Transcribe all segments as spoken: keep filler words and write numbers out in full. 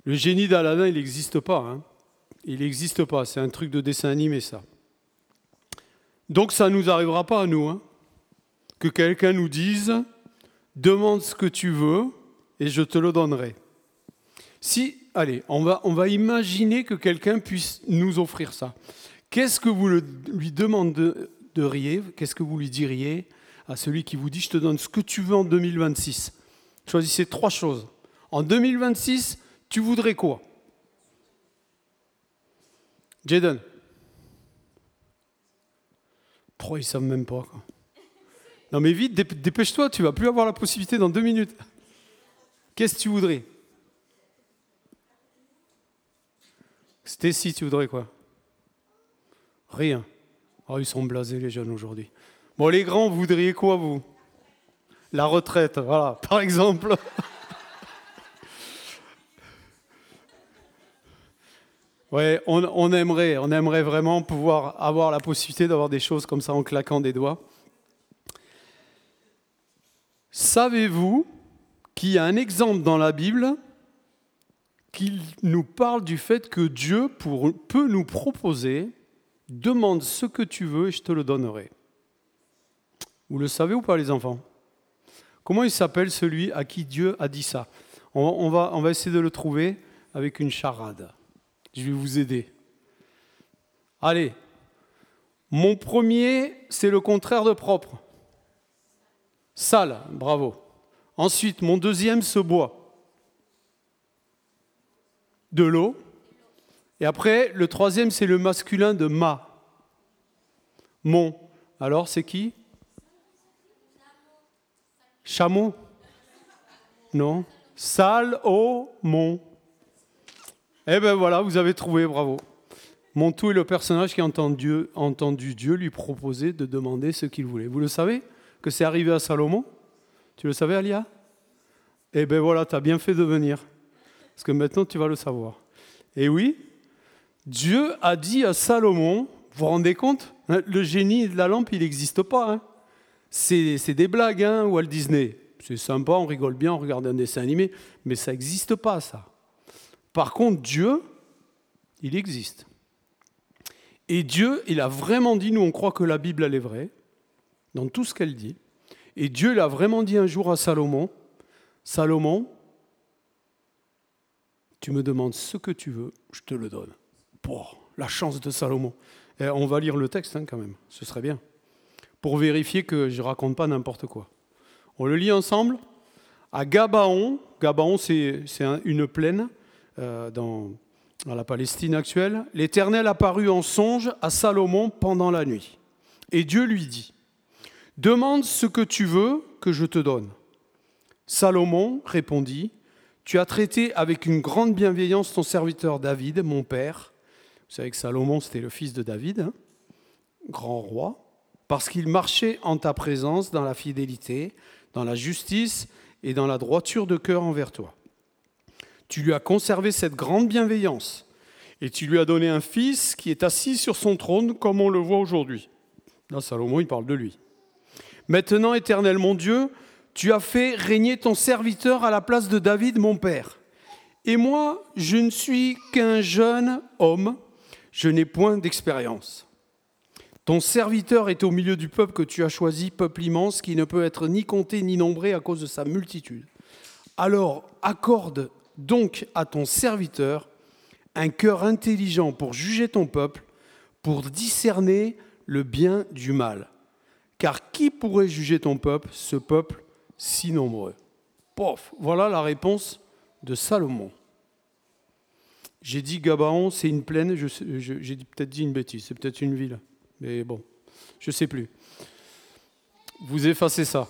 Le génie d'Aladin, il n'existe pas. Hein. Il n'existe pas. C'est un truc de dessin animé, ça. Donc, ça ne nous arrivera pas à nous. Hein, que quelqu'un nous dise « Demande ce que tu veux et je te le donnerai ». Si, allez, on va, on va imaginer que quelqu'un puisse nous offrir ça. Qu'est-ce que vous le, lui demanderiez, qu'est-ce que vous lui diriez à celui qui vous dit « Je te donne ce que tu veux en deux mille vingt-six ». Choisissez trois choses. En deux mille vingt-six, tu voudrais quoi? Jaden. Trois, ils ne savent même pas. Quoi. Non mais vite, dépêche-toi, tu ne vas plus avoir la possibilité dans deux minutes. Qu'est-ce que tu voudrais? Stécie, tu voudrais quoi? Rien. Oh, ils sont blasés les jeunes aujourd'hui. Bon, les grands, vous voudriez quoi, vous? La retraite, voilà, par exemple. Ouais, on, on aimerait, on aimerait vraiment pouvoir avoir la possibilité d'avoir des choses comme ça en claquant des doigts. Savez-vous qu'il y a un exemple dans la Bible qui nous parle du fait que Dieu pour, peut nous proposer « Demande ce que tu veux et je te le donnerai ». Vous le savez ou pas, les enfants? Comment il s'appelle celui à qui Dieu a dit ça? on, on, va, on va essayer de le trouver avec une charade. Je vais vous aider. Allez, mon premier, c'est le contraire de propre. Sale, bravo. Ensuite, mon deuxième, se boit. De l'eau. Et après, le troisième, c'est le masculin de ma. Mon. Alors, c'est qui? Chameau? Non. Salomon. Eh bien voilà, vous avez trouvé, bravo. Montou est le personnage qui a entendu, entendu Dieu lui proposer de demander ce qu'il voulait. Vous le savez que c'est arrivé à Salomon? Tu le savais, Alia? Eh bien voilà, tu as bien fait de venir. Parce que maintenant, tu vas le savoir. Et oui, Dieu a dit à Salomon, vous vous rendez compte? Le génie de la lampe, il n'existe pas. Hein. C'est, c'est des blagues, hein, Walt Disney. C'est sympa, on rigole bien, on regarde un dessin animé, mais ça n'existe pas, ça. Par contre, Dieu, il existe. Et Dieu, il a vraiment dit, nous on croit que la Bible, elle est vraie, dans tout ce qu'elle dit. Et Dieu, il a vraiment dit un jour à Salomon, Salomon, tu me demandes ce que tu veux, je te le donne. Bon, la chance de Salomon. Et on va lire le texte hein, quand même, ce serait bien. Pour vérifier que je ne raconte pas n'importe quoi. On le lit ensemble. À Gabaon, Gabaon c'est, c'est un, une plaine, Euh, dans, dans la Palestine actuelle, l'Éternel apparut en songe à Salomon pendant la nuit. Et Dieu lui dit, « Demande ce que tu veux que je te donne. » Salomon répondit, « Tu as traité avec une grande bienveillance ton serviteur David, mon père. » Vous savez que Salomon, c'était le fils de David, hein, grand roi, parce qu'il marchait en ta présence dans la fidélité, dans la justice et dans la droiture de cœur envers toi. Tu lui as conservé cette grande bienveillance et tu lui as donné un fils qui est assis sur son trône comme on le voit aujourd'hui. Là, Salomon, il parle de lui. Maintenant, Éternel mon Dieu, tu as fait régner ton serviteur à la place de David, mon père. Et moi, je ne suis qu'un jeune homme, je n'ai point d'expérience. Ton serviteur est au milieu du peuple que tu as choisi, peuple immense qui ne peut être ni compté ni nombré à cause de sa multitude. Alors, accorde donc à ton serviteur un cœur intelligent pour juger ton peuple, pour discerner le bien du mal. Car qui pourrait juger ton peuple, ce peuple si nombreux? Pof, voilà la réponse de Salomon. J'ai dit Gabaon, c'est une plaine, je, je, j'ai peut-être dit une bêtise, c'est peut-être une ville, mais bon, je ne sais plus. Vous effacez ça.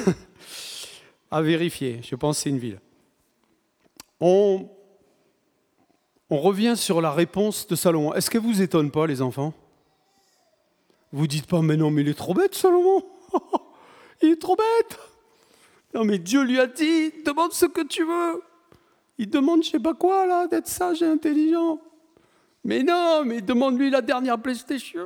À vérifier, je pense que c'est une ville. On, on revient sur la réponse de Salomon. Est-ce qu'elle ne vous étonne pas, les enfants? Vous dites pas, mais non, mais il est trop bête, Salomon. Il est trop bête. Non, mais Dieu lui a dit, demande ce que tu veux. Il demande je ne sais pas quoi, là, d'être sage et intelligent. Mais non, mais demande-lui la dernière PlayStation.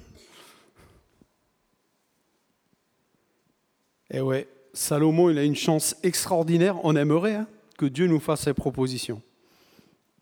Eh ouais, Salomon, il a une chance extraordinaire. On aimerait hein, que Dieu nous fasse ses propositions.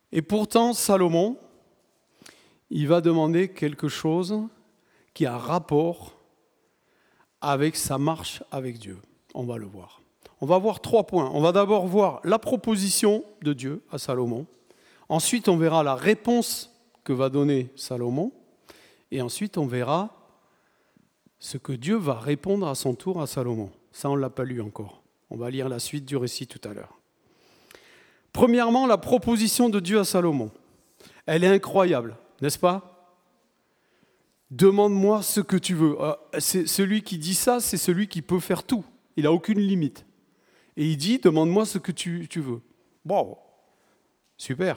Et pourtant, Salomon, il va demander quelque chose qui a rapport avec sa marche avec Dieu. On va le voir. On va voir trois points. On va d'abord voir la proposition de Dieu à Salomon. Ensuite, on verra la réponse que va donner Salomon. Et ensuite, on verra ce que Dieu va répondre à son tour à Salomon. Ça, on ne l'a pas lu encore. On va lire la suite du récit tout à l'heure. Premièrement, la proposition de Dieu à Salomon. Elle est incroyable, n'est-ce pas ? Demande-moi ce que tu veux. C'est celui qui dit ça, c'est celui qui peut faire tout. Il n'a aucune limite. Et il dit, demande-moi ce que tu, tu veux. Bon, super.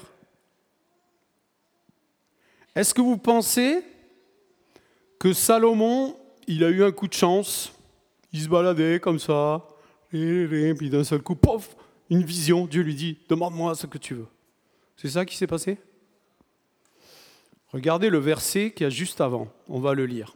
Est-ce que vous pensez que Salomon, il a eu un coup de chance, il se baladait comme ça, et puis d'un seul coup, pof, une vision, Dieu lui dit, demande-moi ce que tu veux. C'est ça qui s'est passé ? Regardez le verset qu'il y a juste avant, on va le lire.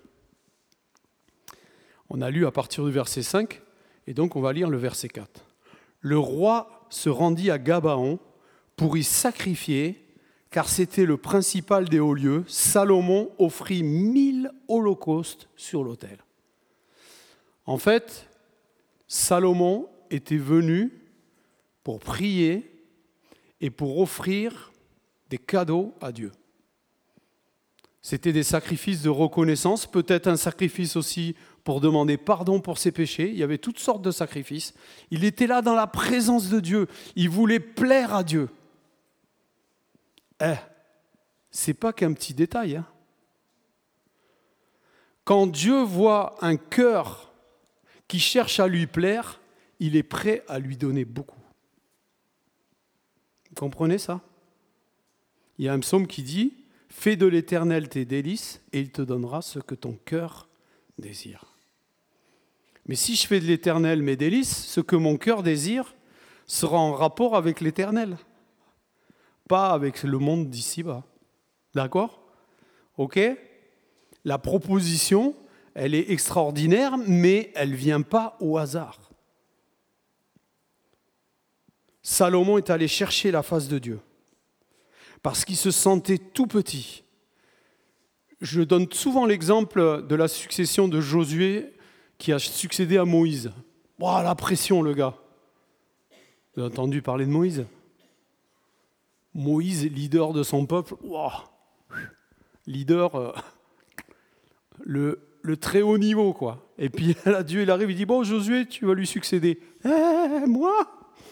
On a lu à partir du verset cinq, et donc on va lire le verset quatre. Le roi se rendit à Gabaon pour y sacrifier, car c'était le principal des hauts lieux. Salomon offrit mille holocaustes sur l'autel. En fait, Salomon était venu pour prier et pour offrir des cadeaux à Dieu. C'était des sacrifices de reconnaissance, peut-être un sacrifice aussi pour demander pardon pour ses péchés. Il y avait toutes sortes de sacrifices. Il était là dans la présence de Dieu. Il voulait plaire à Dieu. Eh, c'est pas qu'un petit détail. Hein. Quand Dieu voit un cœur qui cherche à lui plaire, il est prêt à lui donner beaucoup. Vous comprenez ça ? Il y a un psaume qui dit « Fais de l'Éternel tes délices et il te donnera ce que ton cœur désire. » Mais si je fais de l'Éternel mes délices, ce que mon cœur désire sera en rapport avec l'Éternel, pas avec le monde d'ici-bas. D'accord ? Ok ? La proposition, elle est extraordinaire, mais elle ne vient pas au hasard. Salomon est allé chercher la face de Dieu parce qu'il se sentait tout petit. Je donne souvent l'exemple de la succession de Josué qui a succédé à Moïse. Oh, la pression, le gars. Vous avez entendu parler de Moïse ? Moïse, leader de son peuple. Oh, leader, euh, le, le très haut niveau, quoi. Et puis là, Dieu, il arrive, il dit, bon, Josué, tu vas lui succéder. Eh, moi ?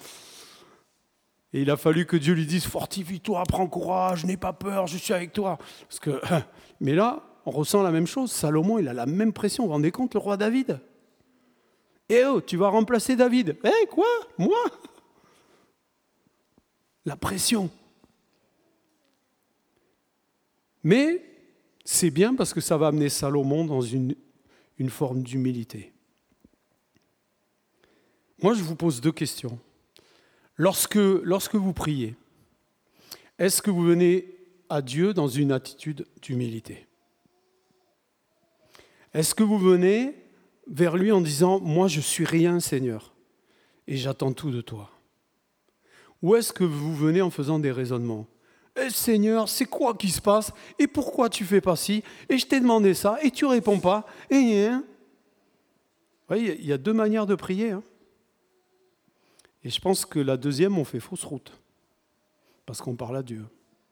Et il a fallu que Dieu lui dise, fortifie-toi, prends courage, n'aie pas peur, je suis avec toi. Parce que, mais là, on ressent la même chose. Salomon, il a la même pression. Vous vous rendez compte, le roi David ? Eh oh, tu vas remplacer David. Eh, quoi ? Moi ? La pression. Mais c'est bien parce que ça va amener Salomon dans une, une forme d'humilité. Moi, je vous pose deux questions. Lorsque, lorsque vous priez, est-ce que vous venez à Dieu dans une attitude d'humilité ? Est-ce que vous venez vers lui en disant « Moi, je suis rien, Seigneur, et j'attends tout de toi » ? Ou est-ce que vous venez en faisant des raisonnements ? Eh, Seigneur, c'est quoi qui se passe ? Et pourquoi tu fais pas ci ? Et je t'ai demandé ça, et tu réponds pas. Et hein ? Vous voyez, il y a deux manières de prier. Hein. Et je pense que la deuxième, on fait fausse route, parce qu'on parle à Dieu.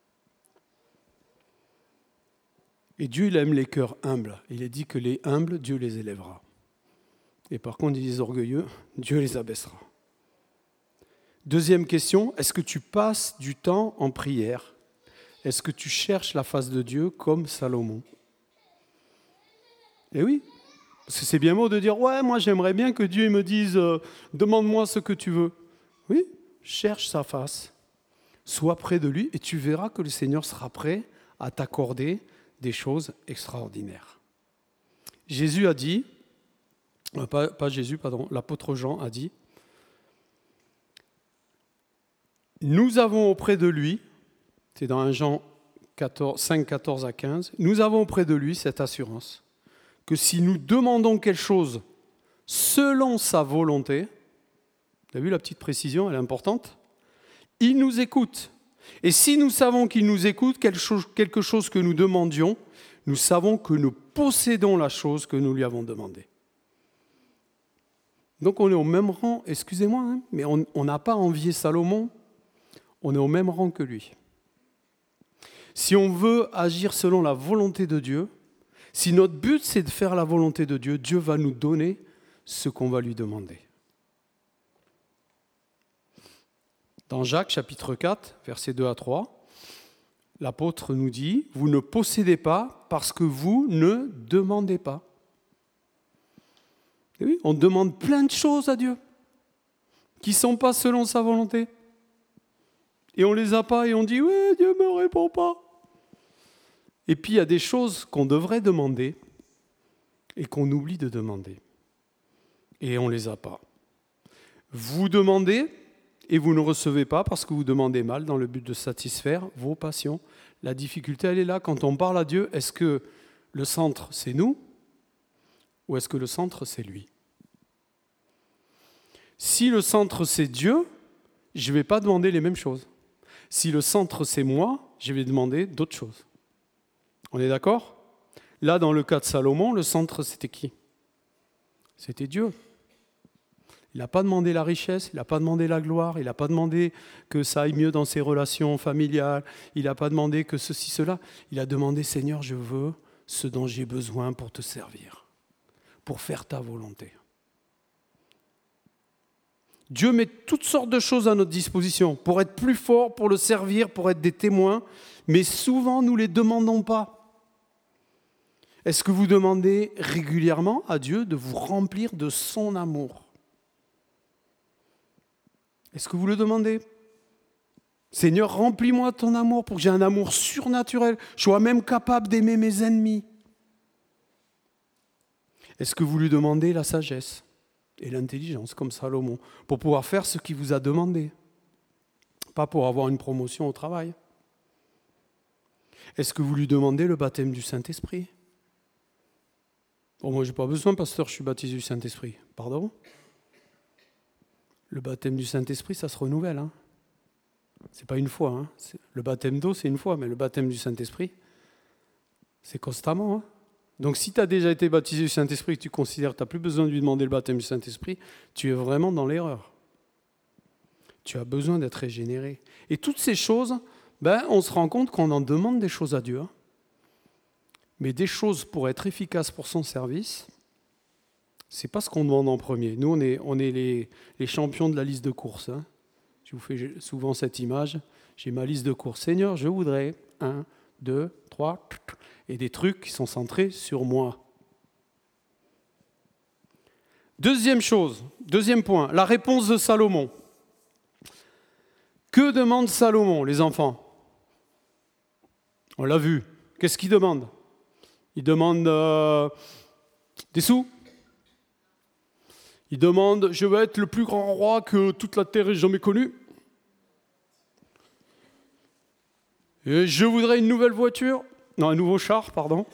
Et Dieu, il aime les cœurs humbles. Il est dit que les humbles, Dieu les élèvera. Et par contre, les orgueilleux, Dieu les abaissera. Deuxième question, est-ce que tu passes du temps en prière ? Est-ce que tu cherches la face de Dieu comme Salomon ? Eh oui, parce que c'est bien beau de dire « Ouais, moi j'aimerais bien que Dieu me dise euh, « Demande-moi ce que tu veux ». Oui, cherche sa face, sois près de lui et tu verras que le Seigneur sera prêt à t'accorder des choses extraordinaires. Jésus a dit, euh, pas, pas Jésus, pardon, l'apôtre Jean a dit, nous avons auprès de lui, c'est dans un Jean cinq, quatorze à quinze, nous avons auprès de lui cette assurance que si nous demandons quelque chose selon sa volonté, vous avez vu la petite précision, elle est importante, il nous écoute. Et si nous savons qu'il nous écoute, quelque chose que nous demandions, nous savons que nous possédons la chose que nous lui avons demandée. Donc on est au même rang, excusez-moi, hein, mais on n'a pas envié Salomon, on est au même rang que lui. Si on veut agir selon la volonté de Dieu, si notre but c'est de faire la volonté de Dieu, Dieu va nous donner ce qu'on va lui demander. Dans Jacques chapitre quatre, versets deux à trois, l'apôtre nous dit « Vous ne possédez pas parce que vous ne demandez pas. » Et oui, on demande plein de choses à Dieu qui ne sont pas selon sa volonté. Et on ne les a pas et on dit « Oui, Dieu ne me répond pas. » Et puis il y a des choses qu'on devrait demander et qu'on oublie de demander. Et on ne les a pas. Vous demandez et vous ne recevez pas parce que vous demandez mal dans le but de satisfaire vos passions. La difficulté, elle est là. Quand on parle à Dieu, est-ce que le centre, c'est nous ou est-ce que le centre, c'est lui ? Si le centre, c'est Dieu, je ne vais pas demander les mêmes choses. Si le centre, c'est moi, je vais demander d'autres choses. On est d'accord ? Là, dans le cas de Salomon, le centre, c'était qui ? C'était Dieu. Il n'a pas demandé la richesse, il n'a pas demandé la gloire, il n'a pas demandé que ça aille mieux dans ses relations familiales, il n'a pas demandé que ceci, cela. Il a demandé, Seigneur, je veux ce dont j'ai besoin pour te servir, pour faire ta volonté. Dieu met toutes sortes de choses à notre disposition pour être plus fort, pour le servir, pour être des témoins, mais souvent nous ne les demandons pas. Est-ce que vous demandez régulièrement à Dieu de vous remplir de son amour ? Est-ce que vous le demandez ? Seigneur, remplis-moi de ton amour pour que j'ai un amour surnaturel, je sois même capable d'aimer mes ennemis. Est-ce que vous lui demandez la sagesse et l'intelligence, comme Salomon, pour pouvoir faire ce qu'il vous a demandé, pas pour avoir une promotion au travail ? Est-ce que vous lui demandez le baptême du Saint-Esprit ? Bon, moi, je n'ai pas besoin, pasteur, je suis baptisé du Saint-Esprit. Pardon ? Le baptême du Saint-Esprit, ça se renouvelle. Hein. Ce n'est pas une fois. Hein. Le baptême d'eau, c'est une fois, mais le baptême du Saint-Esprit, c'est constamment. Hein. Donc si tu as déjà été baptisé du Saint-Esprit et que tu considères que tu n'as plus besoin de lui demander le baptême du Saint-Esprit, tu es vraiment dans l'erreur. Tu as besoin d'être régénéré. Et toutes ces choses, ben, on se rend compte qu'on en demande des choses à Dieu. Hein. Mais des choses pour être efficace pour son service, ce n'est pas ce qu'on demande en premier. Nous, on est, on est les, les champions de la liste de courses. Hein. Je vous fais souvent cette image. J'ai ma liste de courses. Seigneur, je voudrais un, deux, trois, et des trucs qui sont centrés sur moi. Deuxième chose, deuxième point, la réponse de Salomon. Que demande Salomon, les enfants ? On l'a vu. Qu'est-ce qu'il demande ? Il demande euh, des sous. Il demande, je veux être le plus grand roi que toute la terre ait jamais connu. Et je voudrais une nouvelle voiture. Non, un nouveau char, pardon.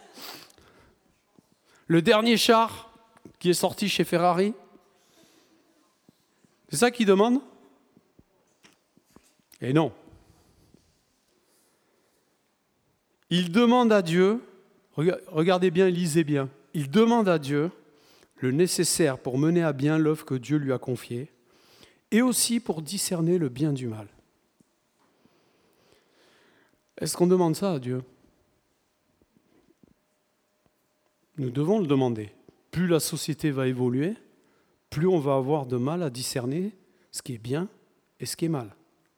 Le dernier char qui est sorti chez Ferrari. C'est ça qu'il demande ? Et non. Il demande à Dieu, regardez bien, lisez bien, il demande à Dieu le nécessaire pour mener à bien l'œuvre que Dieu lui a confiée et aussi pour discerner le bien du mal. Est-ce qu'on demande ça à Dieu ? Nous devons le demander. Plus la société va évoluer, plus on va avoir de mal à discerner ce qui est bien et ce qui est mal.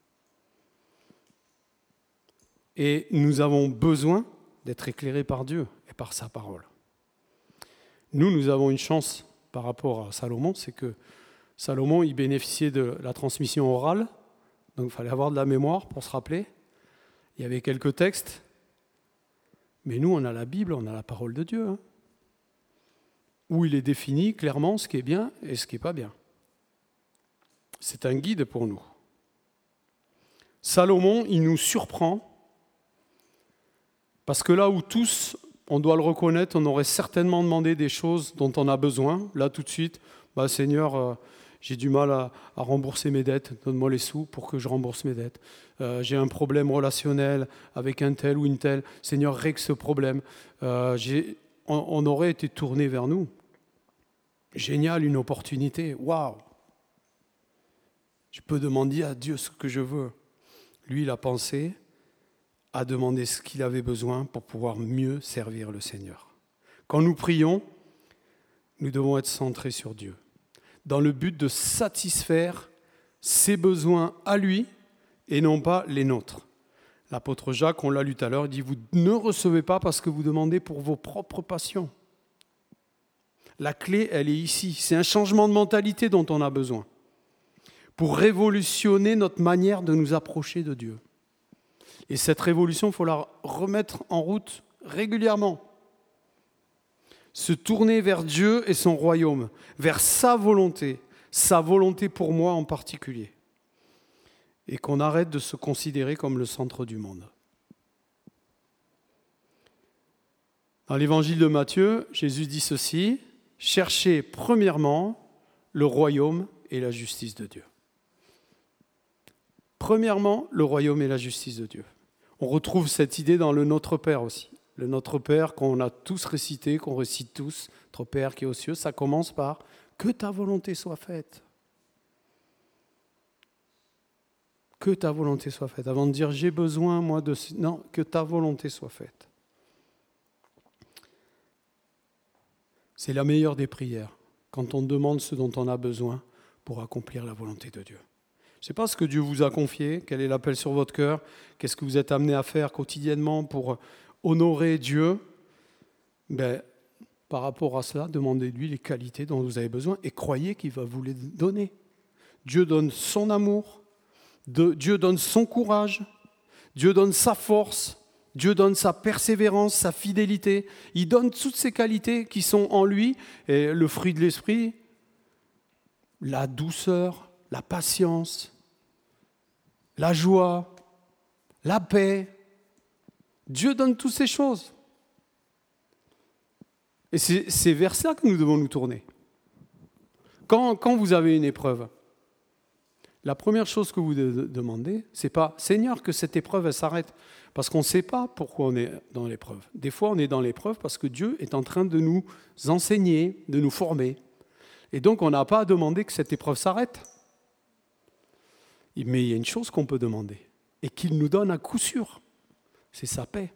Et nous avons besoin d'être éclairés par Dieu et par sa parole. Nous, nous avons une chance par rapport à Salomon, c'est que Salomon, il bénéficiait de la transmission orale, donc il fallait avoir de la mémoire pour se rappeler. Il y avait quelques textes, mais nous, on a la Bible, on a la parole de Dieu, hein, où il est défini clairement ce qui est bien et ce qui n'est pas bien. C'est un guide pour nous. Salomon, il nous surprend, parce que là où tous, on doit le reconnaître, on aurait certainement demandé des choses dont on a besoin. Là, tout de suite, bah, Seigneur, euh, j'ai du mal à, à rembourser mes dettes, donne-moi les sous pour que je rembourse mes dettes. Euh, j'ai un problème relationnel avec un tel ou une telle, Seigneur, règle ce problème. Euh, j'ai, on, on aurait été tourné vers nous. Génial, une opportunité, waouh! Je peux demander à Dieu ce que je veux. Lui, il a pensé à demander ce qu'il avait besoin pour pouvoir mieux servir le Seigneur. Quand nous prions, nous devons être centrés sur Dieu, dans le but de satisfaire ses besoins à lui et non pas les nôtres. L'apôtre Jacques, on l'a lu tout à l'heure, il dit « Vous ne recevez pas parce que vous demandez pour vos propres passions ». La clé, elle est ici. C'est un changement de mentalité dont on a besoin pour révolutionner notre manière de nous approcher de Dieu. Et cette révolution, il faut la remettre en route régulièrement. Se tourner vers Dieu et son royaume, vers sa volonté, sa volonté pour moi en particulier. Et qu'on arrête de se considérer comme le centre du monde. Dans l'évangile de Matthieu, Jésus dit ceci, « Cherchez premièrement le royaume et la justice de Dieu. » Premièrement, le royaume et la justice de Dieu. On retrouve cette idée dans le Notre Père aussi. Le Notre Père qu'on a tous récité, qu'on récite tous, Notre Père qui est aux cieux, ça commence par « Que ta volonté soit faite ». Que ta volonté soit faite. Avant de dire « J'ai besoin, moi, de... » Non, que ta volonté soit faite. C'est la meilleure des prières, quand on demande ce dont on a besoin pour accomplir la volonté de Dieu. Je ne sais pas ce que Dieu vous a confié, quel est l'appel sur votre cœur, qu'est-ce que vous êtes amené à faire quotidiennement pour honorer Dieu. Ben, par rapport à cela, demandez-lui les qualités dont vous avez besoin et croyez qu'il va vous les donner. Dieu donne son amour, Dieu donne son courage, Dieu donne sa force, Dieu donne sa persévérance, sa fidélité. Il donne toutes ces qualités qui sont en lui, et le fruit de l'esprit, la douceur, la patience, la joie, la paix. Dieu donne toutes ces choses. Et c'est, c'est vers ça que nous devons nous tourner. Quand, quand vous avez une épreuve, la première chose que vous de- demandez, c'est pas « Seigneur, que cette épreuve elle s'arrête ». Parce qu'on ne sait pas pourquoi on est dans l'épreuve. Des fois, on est dans l'épreuve parce que Dieu est en train de nous enseigner, de nous former. Et donc, on n'a pas à demander que cette épreuve s'arrête. Mais il y a une chose qu'on peut demander, et qu'il nous donne à coup sûr, c'est sa paix.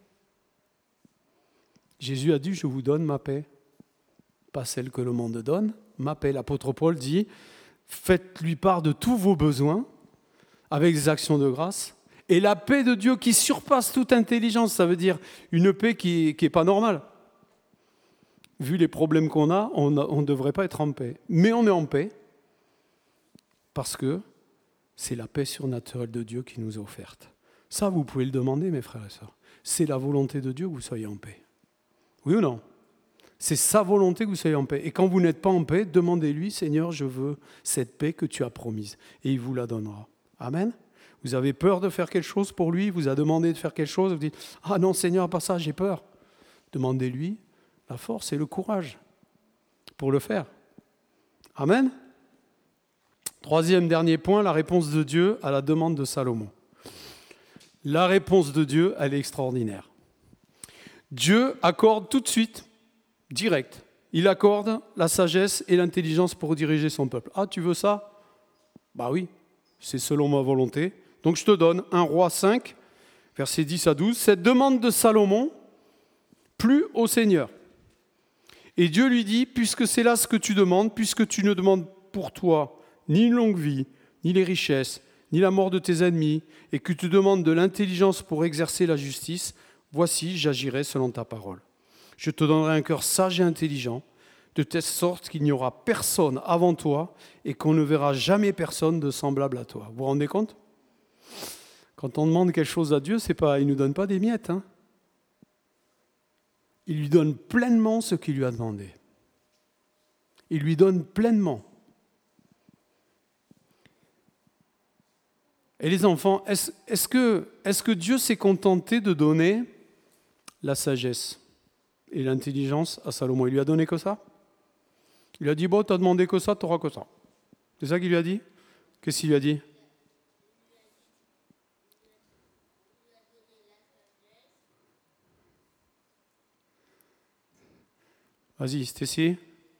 Jésus a dit « Je vous donne ma paix ». Pas celle que le monde donne, ma paix. L'apôtre Paul dit « Faites-lui part de tous vos besoins, avec des actions de grâce ». Et la paix de Dieu qui surpasse toute intelligence, ça veut dire une paix qui n'est pas normale. Vu les problèmes qu'on a, on ne devrait pas être en paix. Mais on est en paix parce que c'est la paix surnaturelle de Dieu qui nous est offerte. Ça, vous pouvez le demander, mes frères et sœurs. C'est la volonté de Dieu que vous soyez en paix. Oui ou non ? C'est sa volonté que vous soyez en paix. Et quand vous n'êtes pas en paix, demandez-lui, Seigneur, je veux cette paix que tu as promise. Et il vous la donnera. Amen ? Vous avez peur de faire quelque chose pour lui, il vous a demandé de faire quelque chose, vous dites « Ah non, Seigneur, pas ça, j'ai peur ». Demandez-lui la force et le courage pour le faire. Amen. Troisième, dernier point, la réponse de Dieu à la demande de Salomon. La réponse de Dieu, elle est extraordinaire. Dieu accorde tout de suite, direct, il accorde la sagesse et l'intelligence pour diriger son peuple. Ah, tu veux ça ? Bah oui, c'est selon ma volonté. Donc je te donne un roi cinq, versets dix à douze. Cette demande de Salomon plut au Seigneur. Et Dieu lui dit, puisque c'est là ce que tu demandes, puisque tu ne demandes pour toi ni une longue vie, ni les richesses, ni la mort de tes ennemis, et que tu demandes de l'intelligence pour exercer la justice, voici, j'agirai selon ta parole. Je te donnerai un cœur sage et intelligent, de telle sorte qu'il n'y aura personne avant toi et qu'on ne verra jamais personne de semblable à toi. Vous vous rendez compte ? Quand on demande quelque chose à Dieu, c'est pas, il ne nous donne pas des miettes. Hein. Il lui donne pleinement ce qu'il lui a demandé. Il lui donne pleinement. Et les enfants, est-ce, est-ce que, est-ce que Dieu s'est contenté de donner la sagesse et l'intelligence à Salomon ? Il lui a donné que ça ? Il a dit, bon, tu as demandé que ça, tu n'auras que ça. C'est ça qu'il lui a dit? Qu'est-ce qu'il lui a dit? Vas-y, Stécie.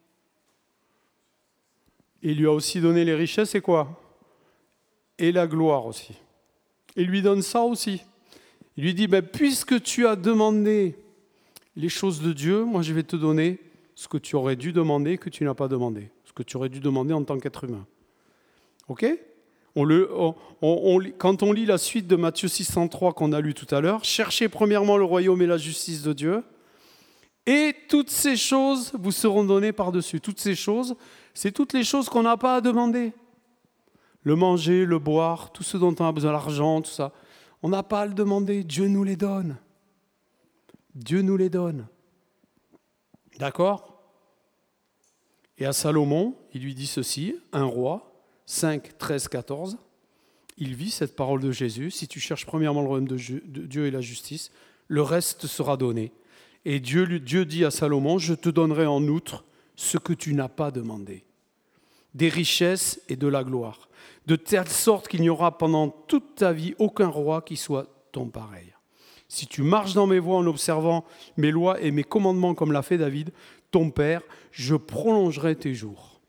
Il lui a aussi donné les richesses et quoi? Et la gloire aussi. Il lui donne ça aussi. Il lui dit, ben, puisque tu as demandé les choses de Dieu, moi je vais te donner ce que tu aurais dû demander que tu n'as pas demandé. Ce que tu aurais dû demander en tant qu'être humain. Ok? on le, on, on, Quand on lit la suite de Matthieu six cent trois qu'on a lu tout à l'heure, cherchez premièrement le royaume et la justice de Dieu, et toutes ces choses vous seront données par-dessus. Toutes ces choses, c'est toutes les choses qu'on n'a pas à demander. Le manger, le boire, tout ce dont on a besoin, l'argent, tout ça. On n'a pas à le demander, Dieu nous les donne. Dieu nous les donne. D'accord? Et à Salomon, il lui dit ceci, un roi, cinq, treize, quatorze, il vit cette parole de Jésus, si tu cherches premièrement le royaume de Dieu et la justice, le reste sera donné. Et Dieu, Dieu dit à Salomon, je te donnerai en outre ce que tu n'as pas demandé, des richesses et de la gloire, de telle sorte qu'il n'y aura pendant toute ta vie aucun roi qui soit ton pareil. Si tu marches dans mes voies en observant mes lois et mes commandements comme l'a fait David, ton père, je prolongerai tes jours.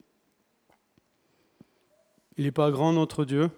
Il n'est pas grand notre Dieu?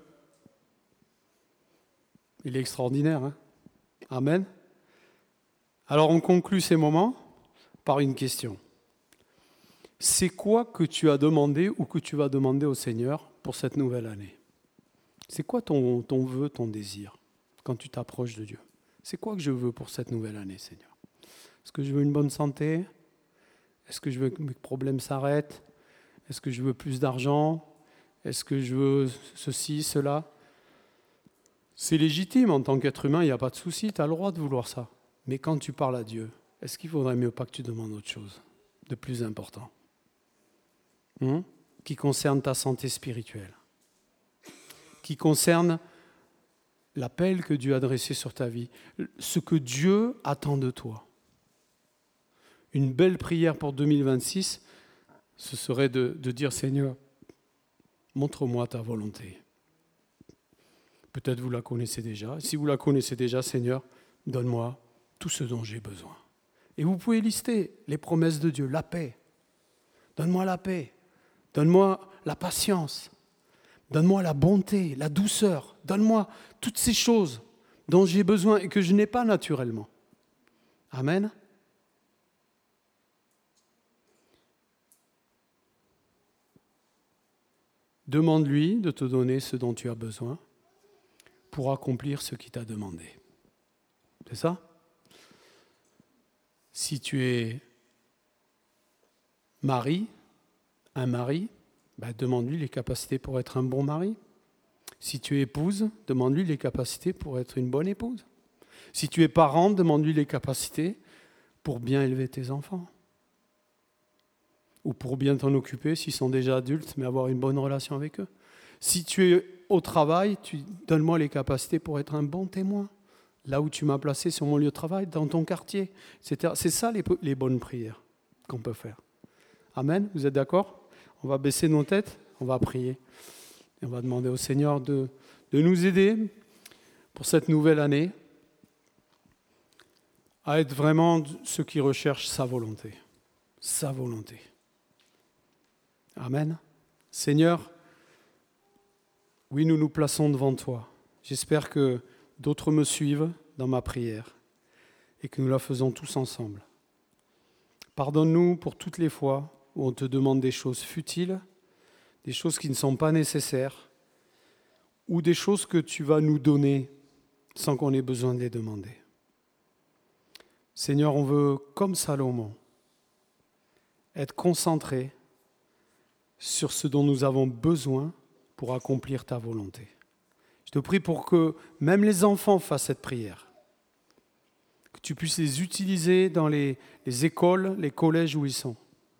Il est extraordinaire, hein? Amen. Alors on conclut ces moments par une question. C'est quoi que tu as demandé ou que tu vas demander au Seigneur pour cette nouvelle année? C'est quoi ton, ton vœu, ton désir quand tu t'approches de Dieu? C'est quoi que je veux pour cette nouvelle année, Seigneur? Est-ce que je veux une bonne santé? Est-ce que je veux que mes problèmes s'arrêtent? Est-ce que je veux plus d'argent? Est-ce que je veux ceci, cela? C'est légitime en tant qu'être humain, il n'y a pas de souci, tu as le droit de vouloir ça. Mais quand tu parles à Dieu, est-ce qu'il ne vaudrait mieux pas que tu demandes autre chose de plus important, hum, qui concerne ta santé spirituelle, qui concerne l'appel que Dieu a dressé sur ta vie, ce que Dieu attend de toi? Une belle prière pour deux mille vingt-six, ce serait de, de dire, Seigneur, montre-moi ta volonté. Peut-être vous la connaissez déjà. Si vous la connaissez déjà, Seigneur, donne-moi tout ce dont j'ai besoin. Et vous pouvez lister les promesses de Dieu, la paix. Donne-moi la paix. Donne-moi la patience. Donne-moi la bonté, la douceur. Donne-moi toutes ces choses dont j'ai besoin et que je n'ai pas naturellement. Amen. Demande-lui de te donner ce dont tu as besoin pour accomplir ce qu'il t'a demandé. C'est ça? Si tu es mari, un mari, ben demande-lui les capacités pour être un bon mari. Si tu es épouse, demande-lui les capacités pour être une bonne épouse. Si tu es parent, demande-lui les capacités pour bien élever tes enfants. Ou pour bien t'en occuper s'ils sont déjà adultes, mais avoir une bonne relation avec eux. Si tu es au travail, tu, donne-moi les capacités pour être un bon témoin. Là où tu m'as placé sur mon lieu de travail, dans ton quartier, et cetera. C'est ça les, les bonnes prières qu'on peut faire. Amen, vous êtes d'accord? On va baisser nos têtes, on va prier. Et on va demander au Seigneur de, de nous aider pour cette nouvelle année à être vraiment ceux qui recherchent sa volonté. Sa volonté. Amen. Seigneur, oui, nous nous plaçons devant toi. J'espère que d'autres me suivent dans ma prière et que nous la faisons tous ensemble. Pardonne-nous pour toutes les fois où on te demande des choses futiles, des choses qui ne sont pas nécessaires, ou des choses que tu vas nous donner sans qu'on ait besoin de les demander. Seigneur, on veut, comme Salomon, être concentré sur ce dont nous avons besoin pour accomplir ta volonté. Je te prie pour que même les enfants fassent cette prière, que tu puisses les utiliser dans les, les écoles, les collèges où ils sont,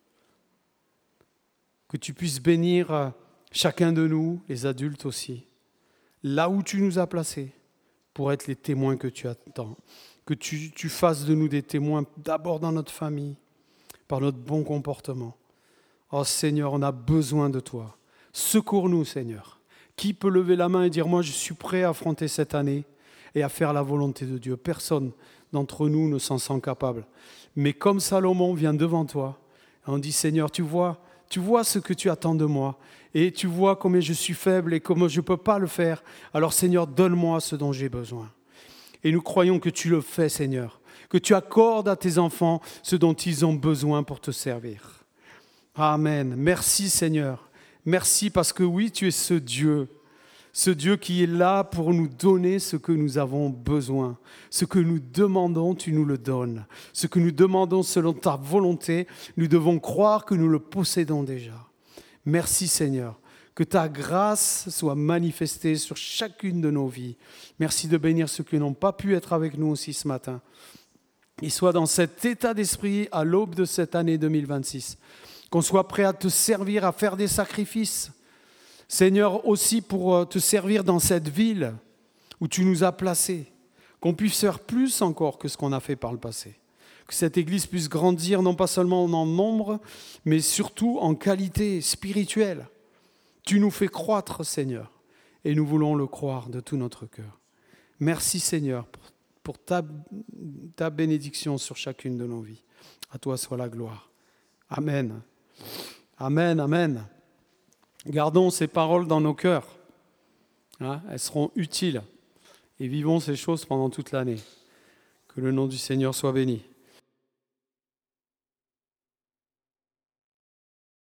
que tu puisses bénir chacun de nous, les adultes aussi, là où tu nous as placés, pour être les témoins que tu attends, que tu, tu fasses de nous des témoins d'abord dans notre famille, par notre bon comportement. Oh Seigneur, on a besoin de toi. Secours-nous, Seigneur. Qui peut lever la main et dire, moi je suis prêt à affronter cette année et à faire la volonté de Dieu? Personne d'entre nous ne s'en sent capable. Mais comme Salomon vient devant toi, on dit, Seigneur, tu vois, tu vois ce que tu attends de moi et tu vois combien je suis faible et comment je ne peux pas le faire. Alors Seigneur, donne-moi ce dont j'ai besoin. Et nous croyons que tu le fais, Seigneur, que tu accordes à tes enfants ce dont ils ont besoin pour te servir. Amen. Merci, Seigneur. Merci parce que oui, tu es ce Dieu, ce Dieu qui est là pour nous donner ce que nous avons besoin. Ce que nous demandons, tu nous le donnes. Ce que nous demandons selon ta volonté, nous devons croire que nous le possédons déjà. Merci, Seigneur. Que ta grâce soit manifestée sur chacune de nos vies. Merci de bénir ceux qui n'ont pas pu être avec nous aussi ce matin. Et soit dans cet état d'esprit à l'aube de cette année deux mille vingt-six. Qu'on soit prêt à te servir, à faire des sacrifices. Seigneur, aussi pour te servir dans cette ville où tu nous as placés. Qu'on puisse faire plus encore que ce qu'on a fait par le passé. Que cette Église puisse grandir non pas seulement en nombre, mais surtout en qualité spirituelle. Tu nous fais croître, Seigneur, et nous voulons le croire de tout notre cœur. Merci, Seigneur, pour, pour ta, ta bénédiction sur chacune de nos vies. À toi soit la gloire. Amen. Amen, amen. Gardons ces paroles dans nos cœurs. Hein, elles seront utiles. Et vivons ces choses pendant toute l'année. Que le nom du Seigneur soit béni.